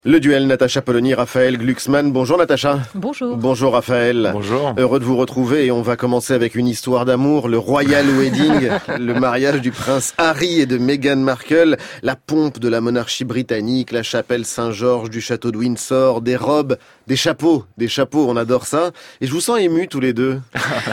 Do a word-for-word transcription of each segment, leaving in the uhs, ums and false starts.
Le duel Natacha Polony, Raphaël Glucksmann. Bonjour Natacha. Bonjour. Bonjour Raphaël. Bonjour. Heureux de vous retrouver et on va commencer avec une histoire d'amour, le Royal Wedding, le mariage du prince Harry et de Meghan Markle, la pompe de la monarchie britannique, la chapelle Saint-Georges du château de Windsor, des robes, des chapeaux, des chapeaux, on adore ça. Et je vous sens ému tous les deux.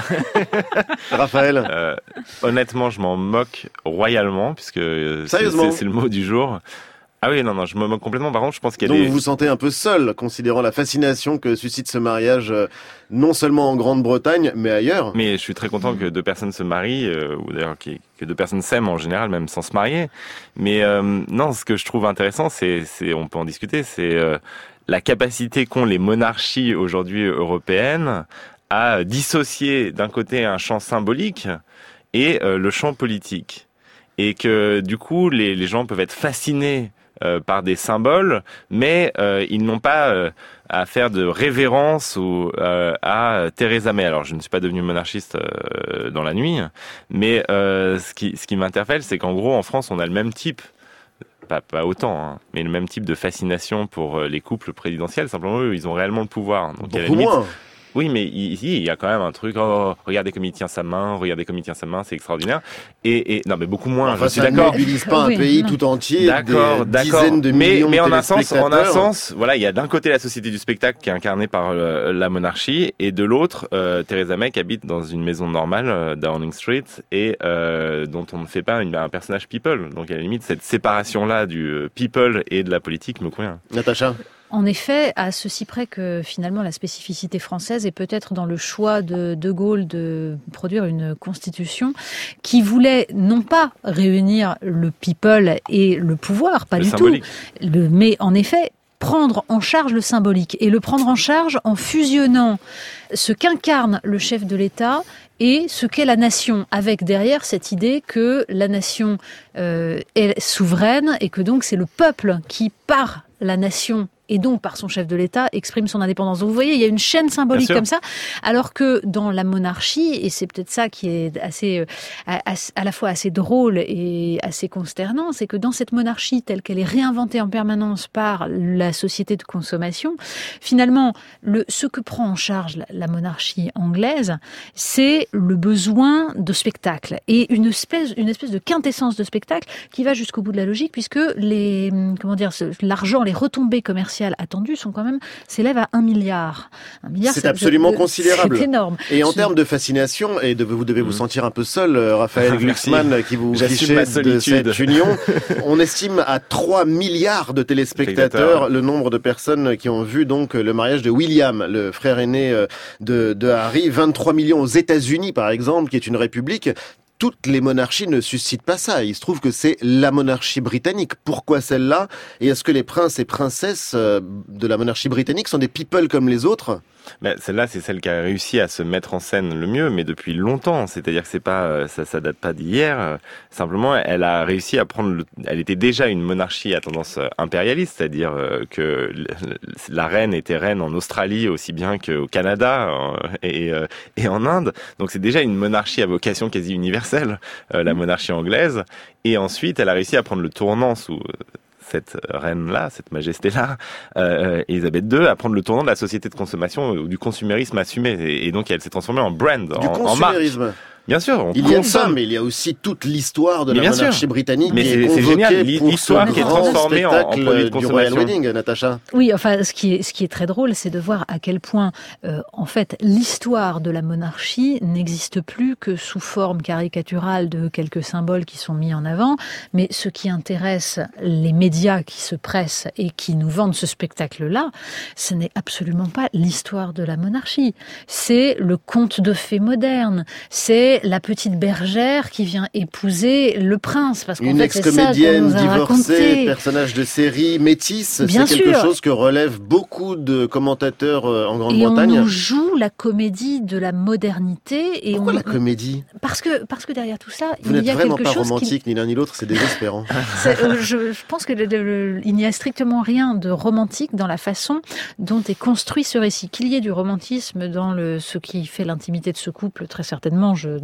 Raphaël. Euh, honnêtement, je m'en moque royalement puisque c'est, c'est, c'est le mot du jour. Ah oui, non, non, je me moque complètement. Par contre, je pense qu'il y a Donc des... vous vous sentez un peu seul, considérant la fascination que suscite ce mariage, euh, non seulement en Grande-Bretagne, mais ailleurs. Mais je suis très content que deux personnes se marient, euh, ou d'ailleurs que deux personnes s'aiment en général, même sans se marier. Mais euh, non, ce que je trouve intéressant, c'est, c'est on peut en discuter, c'est euh, la capacité qu'ont les monarchies aujourd'hui européennes à dissocier d'un côté un champ symbolique et euh, le champ politique. Et que du coup, les, les gens peuvent être fascinés Euh, par des symboles, mais euh, ils n'ont pas euh, à faire de révérence ou euh, à Theresa May. Alors, je ne suis pas devenu monarchiste euh, dans la nuit, mais euh, ce qui ce qui m'interpelle, c'est qu'en gros, en France, on a le même type, pas pas autant, hein, mais le même type de fascination pour les couples présidentiels. Simplement, eux, ils ont réellement le pouvoir. Donc, beaucoup à la limite, moins. Oui, mais ici, il y a quand même un truc, oh, regardez comme il tient sa main, regardez comme il tient sa main, c'est extraordinaire. Et, et non, mais beaucoup moins, enfin, je suis ça d'accord. Ça ne mobilise pas un oui, pays non. tout entier, d'accord, des d'accord. dizaines de mais, millions mais de en un sens, en un téléspectateurs. sens, voilà, il y a d'un côté la société du spectacle qui est incarnée par euh, la monarchie, et de l'autre, euh, Theresa May qui habite dans une maison normale, euh, Downing Street, et euh, dont on ne fait pas une, un personnage people. Donc à la limite, cette séparation-là du euh, people et de la politique me convient. Natacha. En effet, à ceci près que finalement la spécificité française est peut-être dans le choix de De Gaulle de produire une constitution qui voulait non pas réunir le people et le pouvoir, pas Le du symbolique. tout, le, mais en effet prendre en charge le symbolique et le prendre en charge en fusionnant ce qu'incarne le chef de l'État et ce qu'est la nation, avec derrière cette idée que la nation euh, est souveraine et que donc c'est le peuple qui, par la nation et donc par son chef de l'État, exprime son indépendance. Donc vous voyez, il y a une chaîne symbolique comme ça, alors que dans la monarchie, et c'est peut-être ça qui est assez, à, à la fois assez drôle et assez consternant, c'est que dans cette monarchie telle qu'elle est réinventée en permanence par la société de consommation, finalement, le, ce que prend en charge la, la monarchie anglaise, c'est le besoin de spectacle et une espèce, une espèce de quintessence de spectacle qui va jusqu'au bout de la logique, puisque les, comment dire, l'argent, les retombées commerciales attendues sont quand même s'élèvent à un milliard. Un milliard, c'est, c'est absolument de, considérable. C'est énorme. Et en Je... termes de fascination, et de, vous devez vous sentir un peu seul, Raphaël Glucksmann, qui vous fichez de cette union, on estime à trois milliards de téléspectateurs le nombre de personnes qui ont vu donc le mariage de William, le frère aîné de, de Harry, vingt-trois millions aux États-Unis par exemple, qui est une république. Toutes les monarchies ne suscitent pas ça. Il se trouve que c'est la monarchie britannique. Pourquoi celle-là ? Et est-ce que les princes et princesses de la monarchie britannique sont des people comme les autres ? Ben, celle-là, c'est celle qui a réussi à se mettre en scène le mieux, mais depuis longtemps. C'est-à-dire que c'est pas, ça, ça date pas d'hier. Simplement, elle a réussi à prendre. Le, elle était déjà une monarchie à tendance impérialiste, c'est-à-dire que la reine était reine en Australie aussi bien qu'au Canada et, et en Inde. Donc c'est déjà une monarchie à vocation quasi universelle, la monarchie anglaise. Et ensuite, elle a réussi à prendre le tournant sous cette reine-là, cette majesté-là, euh, Elisabeth deux, à prendre le tournant de la société de consommation ou du consumérisme assumé. Et, et donc, elle s'est transformée en brand, du en, consumérisme. en marque. Bien sûr, on il y a consomme. ça, mais il y a aussi toute l'histoire de mais la monarchie sûr. britannique mais qui c'est, est c'est convoquée génial, pour l'histoire ce qui est grand transformée en, en produit de du Royal consommation. Wedding, Natacha. Oui, enfin, ce qui est ce qui est très drôle, c'est de voir à quel point, euh, en fait, l'histoire de la monarchie n'existe plus que sous forme caricaturale de quelques symboles qui sont mis en avant, mais ce qui intéresse les médias qui se pressent et qui nous vendent ce spectacle-là, ce n'est absolument pas l'histoire de la monarchie. C'est le conte de fées moderne, c'est la petite bergère qui vient épouser le prince, parce qu'en une fait, ex-comédienne c'est ça qu'on nous a divorcée, raconté. Personnage de série, métisse, Bien c'est quelque sûr. chose que relèvent beaucoup de commentateurs en Grande-Bretagne. Et on nous joue la comédie de la modernité. Et Pourquoi on... la comédie ? Parce que parce que derrière tout ça, Vous il y a n'êtes vraiment quelque pas chose romantique qui... ni l'un ni l'autre, c'est désespérant. c'est, euh, je, je pense que le, le, le, il n'y a strictement rien de romantique dans la façon dont est construit ce récit. Qu'il y ait du romantisme dans le, ce qui fait l'intimité de ce couple, très certainement, je ne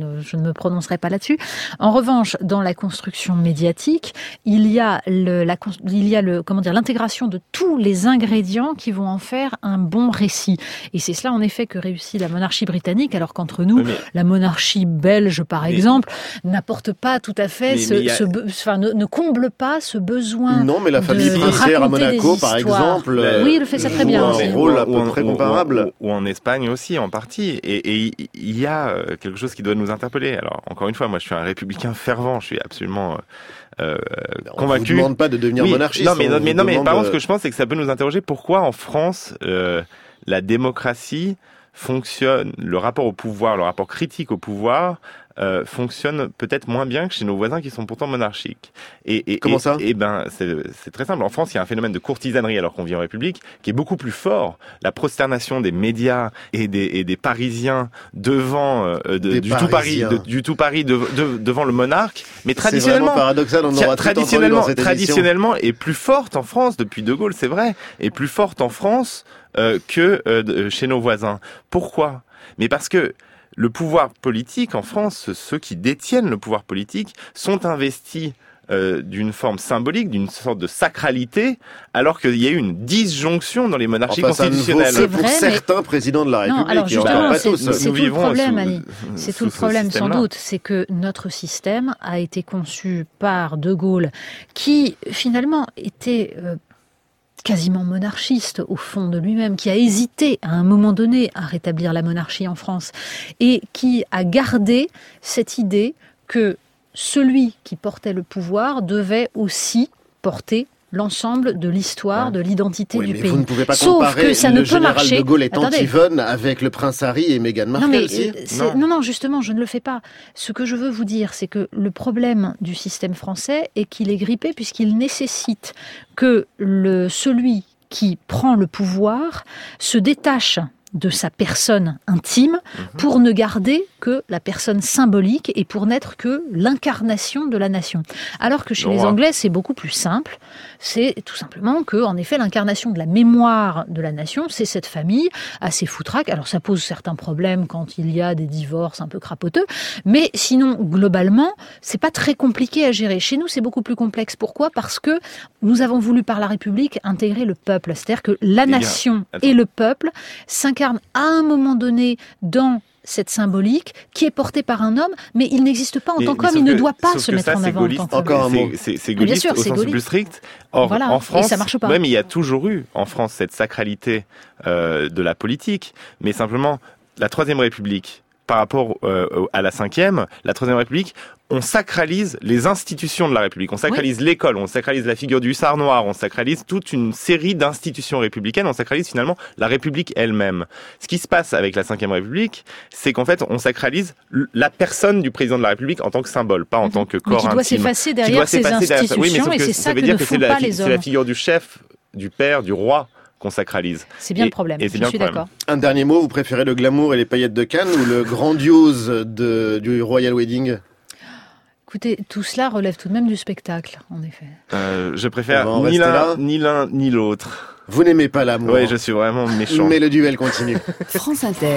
ne, je ne me prononcerai pas là-dessus. En revanche, dans la construction médiatique, il y a le, la, il y a le, comment dire, l'intégration de tous les ingrédients qui vont en faire un bon récit. Et c'est cela, en effet, que réussit la monarchie britannique, alors qu'entre nous, mais, la monarchie belge, par mais, exemple, n'apporte pas tout à fait, ce, a... ce, enfin, ne, ne comble pas ce besoin. Non, mais la famille princière à Monaco, par exemple, oui, il fait ça très bien. Un aussi. rôle à peu près comparable. Ou, ou, ou en Espagne aussi, en partie. Et il y a quelque chose qui doit nous interpeller. Alors, encore une fois, moi, je suis un républicain fervent. Je suis absolument euh, convaincu. On ne vous demande pas de devenir oui, monarchiste. Non, mais, non, mais, non, mais par contre, ce que je pense, c'est que ça peut nous interroger. Pourquoi, en France, euh, la démocratie fonctionne, le rapport au pouvoir, le rapport critique au pouvoir, Euh, fonctionne peut-être moins bien que chez nos voisins qui sont pourtant monarchiques. Et, et comment et, ça Et ben, c'est, c'est très simple. En France, il y a un phénomène de courtisanerie alors qu'on vit en République qui est beaucoup plus fort. La prosternation des médias et des, et des Parisiens devant euh, de, du, tout Paris, de, du tout Paris de, de, devant le monarque, mais traditionnellement, c'est paradoxal, on aura traditionnellement, tout dans cette traditionnellement est plus forte en France depuis De Gaulle, c'est vrai, est plus forte en France euh, que euh, chez nos voisins. Pourquoi ? Mais parce que le pouvoir politique en France, ceux qui détiennent le pouvoir politique, sont investis euh, d'une forme symbolique, d'une sorte de sacralité, alors qu'il y a eu une disjonction dans les monarchies enfin, constitutionnelles. Ça ne vaut que pour vrai, certains mais... présidents de la République. Non, alors justement, pas c'est, tous. c'est tout le problème, sous, Ali. C'est tout le problème, sans doute. C'est que notre système a été conçu par De Gaulle, qui finalement était Euh, quasiment monarchiste au fond de lui-même, qui a hésité à un moment donné à rétablir la monarchie en France et qui a gardé cette idée que celui qui portait le pouvoir devait aussi porter l'ensemble de l'histoire, de l'identité oui, du mais pays. Vous ne pouvez pas Sauf comparer que ça le ne peut général marcher. de Gaulle est Attendez. Antigone avec le prince Harry et Meghan Markle. Non, mais si non. non, non, justement, je ne le fais pas. Ce que je veux vous dire, c'est que le problème du système français est qu'il est grippé puisqu'il nécessite que le, celui qui prend le pouvoir se détache de sa personne intime pour ne garder que la personne symbolique et pour n'être que l'incarnation de la nation. Alors que chez les Anglais, c'est beaucoup plus simple. C'est tout simplement que, en effet, l'incarnation de la mémoire de la nation, c'est cette famille assez foutraque. Alors ça pose certains problèmes quand il y a des divorces un peu crapoteux, mais sinon, globalement, c'est pas très compliqué à gérer. Chez nous, c'est beaucoup plus complexe. Pourquoi ? Parce que nous avons voulu, par la République, intégrer le peuple. C'est-à-dire que la nation et le peuple s'incarnent à un moment donné dans cette symbolique qui est portée par un homme, mais il n'existe pas en mais, tant qu'homme, il que, ne doit pas se mettre ça, en avant gaulliste, en tant qu'homme. Encore un mot. C'est, c'est, c'est gaulliste sûr, au c'est sens gaulliste. Plus strict. Or, voilà. en France, et ça marche pas. Même il y a toujours eu en France cette sacralité euh, de la politique, mais simplement la Troisième République, par rapport euh, à la Cinquième, la Troisième République, on sacralise les institutions de la République. On sacralise oui. l'école, on sacralise la figure du hussard noir, on sacralise toute une série d'institutions républicaines, on sacralise finalement la République elle-même. Ce qui se passe avec la Cinquième République, c'est qu'en fait, on sacralise la personne du président de la République en tant que symbole, pas en tant que corps intime. Qui doit s'effacer derrière ces institutions, oui, mais et c'est ça, ça que ne font pas les hommes. C'est la figure du chef, du père, du roi qu'on sacralise. C'est bien et, le problème, je suis d'accord. Un dernier mot, vous préférez le glamour et les paillettes de Cannes ou le grandiose de, du Royal Wedding ? Écoutez, tout cela relève tout de même du spectacle, en effet. Euh, je préfère ni l'un, ni l'un, ni l'autre. Vous n'aimez pas l'amour. Oui, je suis vraiment méchant. Mais le duel continue. France Inter,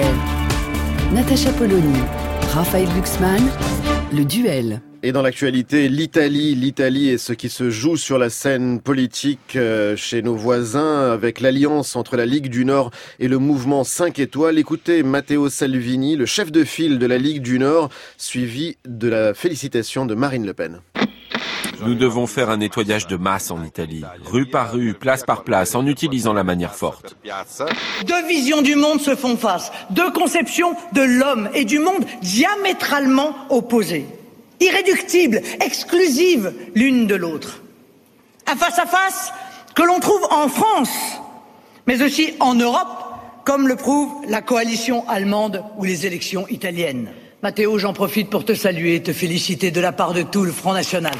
Natacha Polony, Raphaël Glucksmann, le duel. Et dans l'actualité, l'Italie, l'Italie est ce qui se joue sur la scène politique chez nos voisins avec l'alliance entre la Ligue du Nord et le mouvement cinq étoiles. Écoutez Matteo Salvini, le chef de file de la Ligue du Nord, suivi de la félicitation de Marine Le Pen. Nous devons faire un nettoyage de masse en Italie, rue par rue, place par place, en utilisant la manière forte. Deux visions du monde se font face, deux conceptions de l'homme et du monde diamétralement opposées. Irréductibles, exclusives l'une de l'autre. Un face-à-face que l'on trouve en France, mais aussi en Europe, comme le prouve la coalition allemande ou les élections italiennes. Matteo, j'en profite pour te saluer et te féliciter de la part de tout le Front National.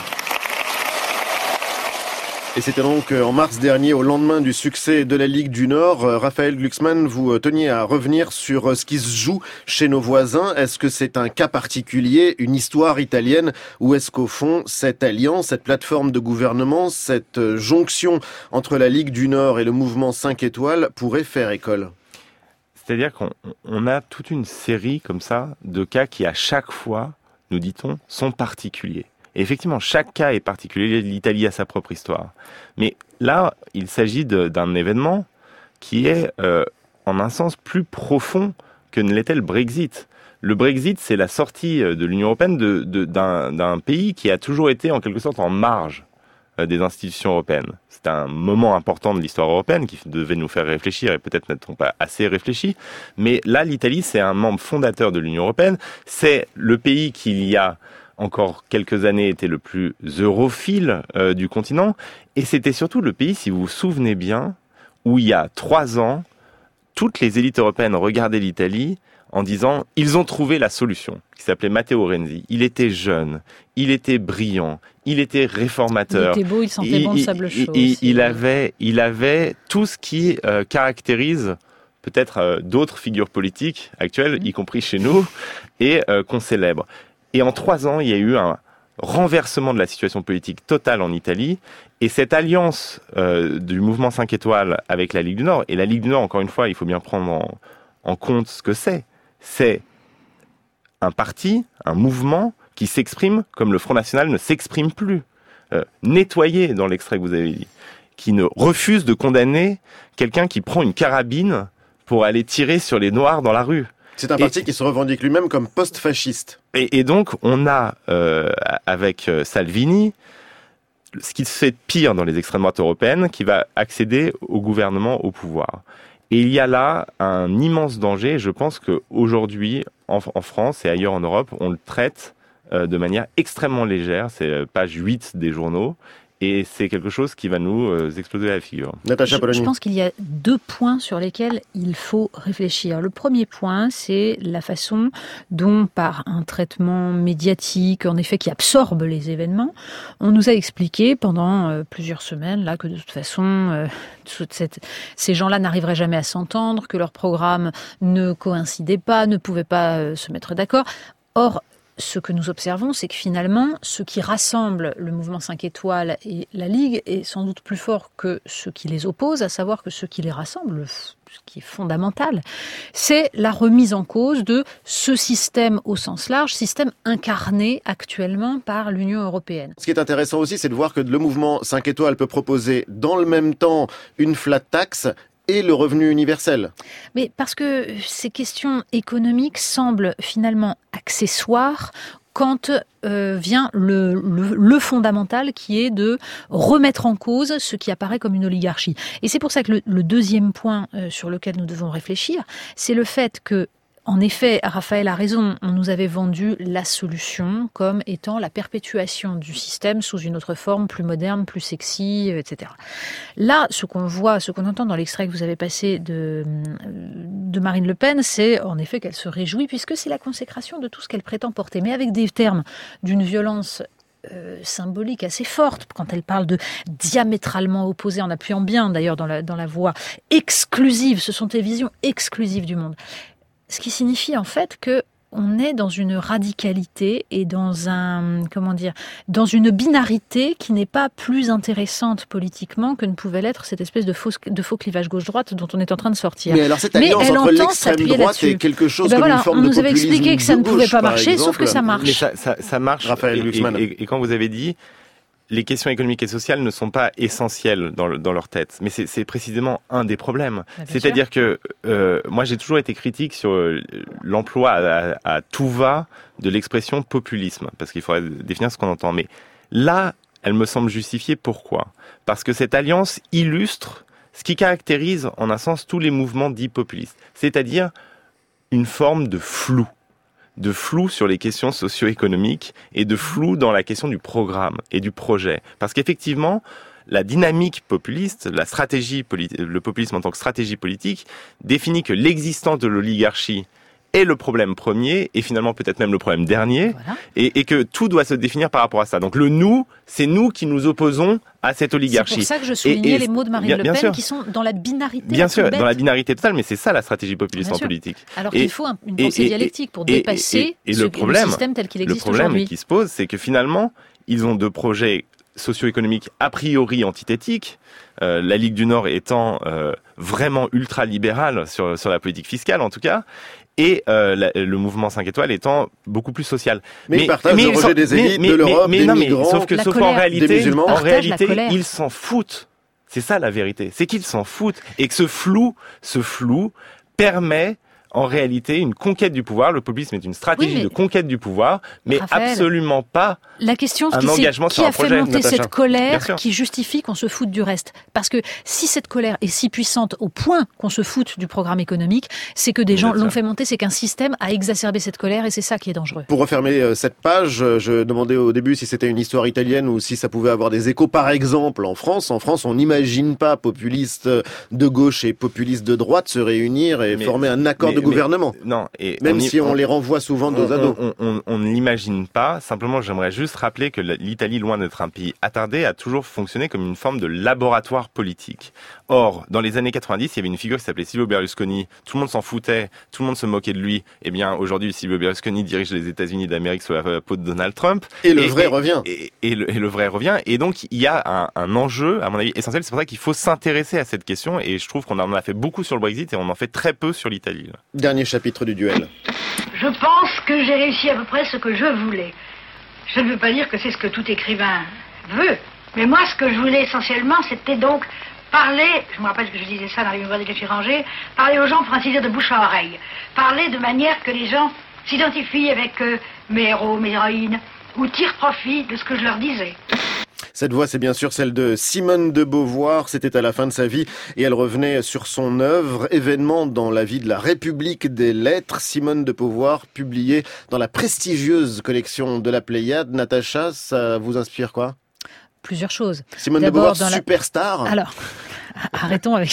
Et c'était donc en mars dernier, au lendemain du succès de la Ligue du Nord. Raphaël Glucksmann, vous teniez à revenir sur ce qui se joue chez nos voisins. Est-ce que c'est un cas particulier, une histoire italienne, ou est-ce qu'au fond, cette alliance, cette plateforme de gouvernement, cette jonction entre la Ligue du Nord et le mouvement cinq étoiles pourrait faire école ? C'est-à-dire qu'on on a toute une série comme ça de cas qui à chaque fois, nous dit-on, sont particuliers. Et effectivement, chaque cas est particulier. L'Italie a sa propre histoire. Mais là, il s'agit de, d'un événement qui est, euh, en un sens, plus profond que ne l'était le Brexit. Le Brexit, c'est la sortie de l'Union européenne de, de, d'un, d'un pays qui a toujours été, en quelque sorte, en marge euh, des institutions européennes. C'est un moment important de l'histoire européenne qui devait nous faire réfléchir, et peut-être n'être-on pas assez réfléchi. Mais là, l'Italie, c'est un membre fondateur de l'Union européenne. C'est le pays qui, il y a encore quelques années, était le plus europhile euh, du continent. Et c'était surtout le pays, si vous vous souvenez bien, où il y a trois ans, toutes les élites européennes regardaient l'Italie en disant « ils ont trouvé la solution », qui s'appelait Matteo Renzi. Il était jeune, il était brillant, il était réformateur. Il était beau, il sentait il, bon le sable chaud. Il, il, il, avait, il avait tout ce qui euh, caractérise peut-être euh, d'autres figures politiques actuelles, mmh. y compris chez nous, et euh, qu'on célèbre. Et en trois ans, il y a eu un renversement de la situation politique totale en Italie. Et cette alliance euh, du mouvement cinq étoiles avec la Ligue du Nord, et la Ligue du Nord, encore une fois, il faut bien prendre en, en compte ce que c'est. C'est un parti, un mouvement qui s'exprime comme le Front National ne s'exprime plus. Euh, nettoyé dans l'extrait que vous avez dit. Qui ne refuse de condamner quelqu'un qui prend une carabine pour aller tirer sur les Noirs dans la rue. C'est un parti et, qui se revendique lui-même comme post-fasciste. Et, et donc, on a, euh, avec Salvini, ce qui se fait de pire dans les extrêmes droites européennes, qui va accéder au gouvernement, au pouvoir. Et il y a là un immense danger. Je pense qu'aujourd'hui, en, en France et ailleurs en Europe, on le traite euh, de manière extrêmement légère. C'est page huit des journaux. Et c'est quelque chose qui va nous euh, exploser la figure. Natacha Polony. Je, je pense qu'il y a deux points sur lesquels il faut réfléchir. Le premier point, c'est la façon dont, par un traitement médiatique, en effet, qui absorbe les événements, on nous a expliqué pendant euh, plusieurs semaines là que de toute façon, euh, toute cette, ces gens-là n'arriveraient jamais à s'entendre, que leurs programmes ne coïncidaient pas, ne pouvaient pas euh, se mettre d'accord. Or, ce que nous observons, c'est que finalement, ce qui rassemble le mouvement cinq étoiles et la Ligue est sans doute plus fort que ce qui les oppose, à savoir que ce qui les rassemble, ce qui est fondamental, c'est la remise en cause de ce système au sens large, système incarné actuellement par l'Union européenne. Ce qui est intéressant aussi, c'est de voir que le mouvement cinq étoiles peut proposer dans le même temps une flat tax et le revenu universel. Mais parce que ces questions économiques semblent finalement accessoires quand euh, vient le, le, le fondamental qui est de remettre en cause ce qui apparaît comme une oligarchie. Et c'est pour ça que le, le deuxième point euh, sur lequel nous devons réfléchir, c'est le fait que en effet, Raphaël a raison, on nous avait vendu la solution comme étant la perpétuation du système sous une autre forme, plus moderne, plus sexy, et cetera. Là, ce qu'on voit, ce qu'on entend dans l'extrait que vous avez passé de, de Marine Le Pen, c'est en effet qu'elle se réjouit puisque c'est la consécration de tout ce qu'elle prétend porter, mais avec des termes d'une violence Euh, symbolique assez forte, quand elle parle de diamétralement opposés, en appuyant bien d'ailleurs dans la, dans la voix exclusive, ce sont tes visions exclusives du monde. Ce qui signifie en fait que on est dans une radicalité et dans un, comment dire, dans une binarité qui n'est pas plus intéressante politiquement que ne pouvait l'être cette espèce de faux, de faux clivage gauche-droite dont on est en train de sortir. Mais alors cette alliance entre l'extrême droite et quelque chose ben comme voilà, une forme de populisme. On nous avait expliqué que ça ne pouvait pas marcher, exemple, sauf que ça marche. Mais ça, ça, ça marche. Raphaël Glucksmann. Et, et, et quand vous avez dit, les questions économiques et sociales ne sont pas essentielles dans, le, dans leur tête. Mais c'est, c'est précisément un des problèmes. Bah, C'est-à-dire sûr. que euh, moi, j'ai toujours été critique sur l'emploi à, à, à tout va de l'expression populisme, parce qu'il faudrait définir ce qu'on entend. Mais là, elle me semble justifiée. Pourquoi ? Parce que cette alliance illustre ce qui caractérise, en un sens, tous les mouvements dits populistes. C'est-à-dire une forme de flou. de flou sur les questions socio-économiques et de flou dans la question du programme et du projet. Parce qu'effectivement, la dynamique populiste, la stratégie, le populisme en tant que stratégie politique, définit que l'existence de l'oligarchie est le problème premier et finalement peut-être même le problème dernier, voilà. et, et que tout doit se définir par rapport à ça. Donc le nous, c'est nous qui nous opposons à cette oligarchie. C'est pour ça que je soulignais et, et, les mots de Marine bien, Le Pen bien qui sont dans la binarité. Bien sûr, dans la binarité totale, mais c'est ça la stratégie populiste bien en sûr. politique. Alors et, qu'il faut un, une pensée et, dialectique pour et, dépasser et, et, et, et ce, le, problème, le système tel qu'il existe aujourd'hui. Le problème qui se pose, c'est que finalement, ils ont deux projets socio-économiques a priori antithétiques, euh, la Ligue du Nord étant euh, vraiment ultra-libérale sur, sur la politique fiscale en tout cas, et euh, la, le mouvement cinq étoiles étant beaucoup plus social. Mais, mais ils partagent mais, le rejet des élites, mais, de l'Europe, mais, mais, des non, migrants, mais, sauf que, sauf colère, en réalité, en réalité la ils s'en foutent. C'est ça la vérité, c'est qu'ils s'en foutent. Et que ce flou, ce flou permet en réalité une conquête du pouvoir. Le populisme est une stratégie oui, de conquête du pouvoir, mais Raphaël, absolument pas la question, un qui engagement sur un projet. Qui a fait monter Natacha. cette colère qui justifie qu'on se foute du reste? Parce que si cette colère est si puissante au point qu'on se foute du programme économique, c'est que des gens l'ont fait monter, c'est qu'un système a exacerbé cette colère et c'est ça qui est dangereux. Pour refermer cette page, je demandais au début si c'était une histoire italienne ou si ça pouvait avoir des échos. Par exemple, en France, en France, on n'imagine pas populistes de gauche et populistes de droite se réunir et mais, former un accord mais, de gouvernement. Mais, non, et même on si on, on les renvoie souvent dos à dos. On, on, on, on ne l'imagine pas. Simplement, j'aimerais juste rappeler que l'Italie, loin d'être un pays attardé, a toujours fonctionné comme une forme de laboratoire politique. Or, dans les années quatre-vingt-dix, il y avait une figure qui s'appelait Silvio Berlusconi. Tout le monde s'en foutait, tout le monde se moquait de lui. Eh bien, aujourd'hui, Silvio Berlusconi dirige les États-Unis d'Amérique sous la peau de Donald Trump. Et le et, vrai et, revient. Et, et, le, et le vrai revient. Et donc, il y a un, un enjeu, à mon avis, essentiel. C'est pour ça qu'il faut s'intéresser à cette question. Et je trouve qu'on en a fait beaucoup sur le Brexit et on en fait très peu sur l'Italie. Dernier chapitre du duel. Je pense que j'ai réussi à peu près ce que je voulais. Je ne veux pas dire que c'est ce que tout écrivain veut, mais moi, ce que je voulais essentiellement, c'était donc parler, je me rappelle que je disais ça dans les mémoires de Café Rangé, parler aux gens pour ainsi dire de bouche à oreille, parler de manière que les gens s'identifient avec euh, mes héros, mes héroïnes, ou tirent profit de ce que je leur disais. Cette voix, c'est bien sûr celle de Simone de Beauvoir. C'était à la fin de sa vie et elle revenait sur son œuvre, événement dans la vie de la République des lettres. Simone de Beauvoir, publiée dans la prestigieuse collection de la Pléiade. Natacha, ça vous inspire quoi? Plusieurs choses. Simone de Beauvoir, superstar. La... Alors, arrêtons avec...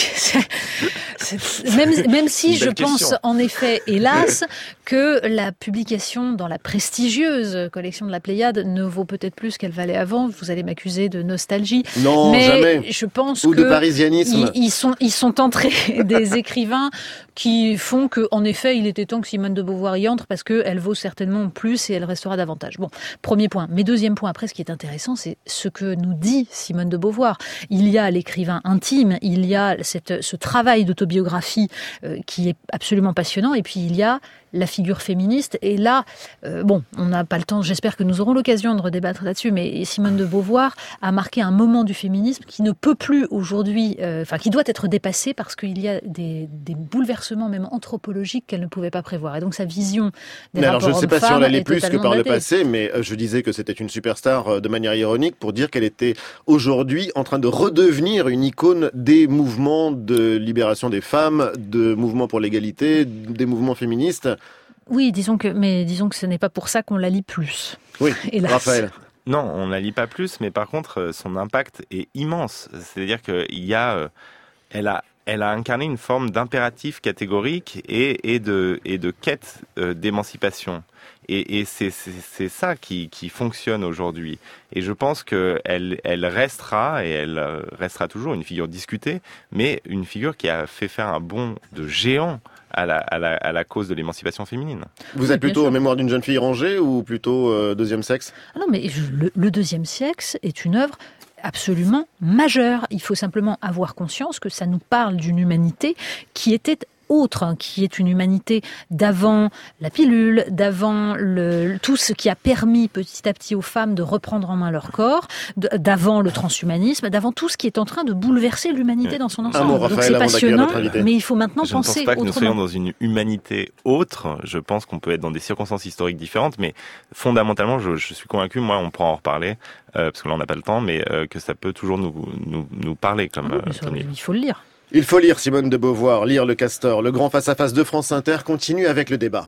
même, même si je pense question. en effet, hélas, que la publication dans la prestigieuse collection de la Pléiade ne vaut peut-être plus qu'elle valait avant. Vous allez m'accuser de nostalgie. Non, mais jamais. Je pense Ou que de parisianisme. Ils, ils, sont, ils sont entrés des écrivains qui font qu'en effet, il était temps que Simone de Beauvoir y entre parce qu'elle vaut certainement plus et elle restera davantage. Bon, premier point. Mais deuxième point, après, ce qui est intéressant, c'est ce que nous dit Simone de Beauvoir. Il y a l'écrivain intime, il y a cette, ce travail d'autobiographie euh, qui est absolument passionnant, et puis il y a la figure féministe. Et là, euh, bon, on n'a pas le temps, j'espère que nous aurons l'occasion de redébattre là-dessus, mais Simone de Beauvoir a marqué un moment du féminisme qui ne peut plus aujourd'hui, euh, enfin qui doit être dépassé parce qu'il y a des, des bouleversements même anthropologiques qu'elle ne pouvait pas prévoir. Et donc sa vision des mais rapports alors, je ne sais pas si on l'allait plus que par datée. le passé, mais je disais que c'était une superstar de manière ironique pour dire qu'elle était aujourd'hui en train de redevenir une icône des mouvements de libération des femmes, de mouvements pour l'égalité, des mouvements féministes. Oui, disons que, mais disons que ce n'est pas pour ça qu'on la lit plus. Oui, hélas. Raphaël. Non, on la lit pas plus, mais par contre, son impact est immense. C'est-à-dire qu'il y a, elle a, elle a incarné une forme d'impératif catégorique et, et de, et de quête d'émancipation. Et, et c'est, c'est, c'est ça qui, qui fonctionne aujourd'hui. Et je pense qu'elle elle restera, et elle restera toujours une figure discutée, mais une figure qui a fait faire un bond de géant à la, à la, à la cause de l'émancipation féminine. Vous êtes plutôt en mémoire d'une jeune fille rangée ou plutôt euh, deuxième sexe? Ah non, mais le, le deuxième sexe est une œuvre absolument majeure. Il faut simplement avoir conscience que ça nous parle d'une humanité qui était autre, hein, qui est une humanité d'avant la pilule, d'avant le, tout ce qui a permis petit à petit aux femmes de reprendre en main leur corps, d'avant le transhumanisme, d'avant tout ce qui est en train de bouleverser l'humanité dans son ensemble. Mot, Donc Raphaël, c'est passionnant, mais il faut maintenant je penser autrement. Je ne pense pas que nous soyons dans une humanité autre. Je pense qu'on peut être dans des circonstances historiques différentes, mais fondamentalement, je, je suis convaincu, moi, on pourra en reparler, euh, parce que là, on n'a pas le temps, mais euh, que ça peut toujours nous, nous, nous parler. Comme, ah oui, euh, ça, il faut le lire. Il faut lire Simone de Beauvoir, lire Le Castor. Le grand face-à-face de France Inter continue avec le débat.